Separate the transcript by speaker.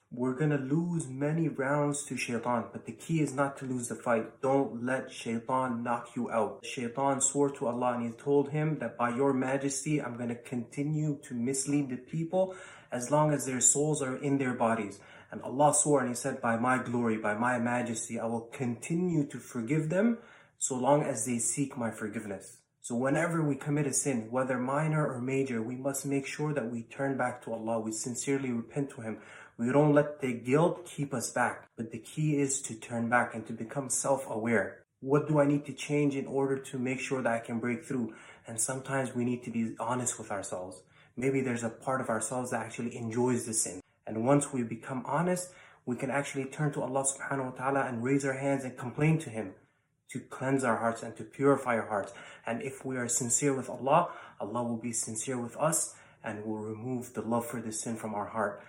Speaker 1: We're going to lose many rounds to Shaitan, but the key is not to lose the fight. Don't let Shaitan knock you out. Shaitan swore to Allah and he told him that by your majesty, I'm going to continue to mislead the people as long as their souls are in their bodies. And Allah swore and he said, by my glory, by my majesty, I will continue to forgive them so long as they seek my forgiveness. So whenever we commit a sin, whether minor or major, we must make sure that we turn back to Allah. We sincerely repent to Him. We don't let the guilt keep us back. But the key is to turn back and to become self-aware. What do I need to change in order to make sure that I can break through? And sometimes we need to be honest with ourselves. Maybe there's a part of ourselves that actually enjoys the sin. And once we become honest, we can actually turn to Allah subhanahu wa ta'ala and raise our hands and complain to Him to cleanse our hearts and to purify our hearts. And if we are sincere with Allah, Allah will be sincere with us and will remove the love for the sin from our heart.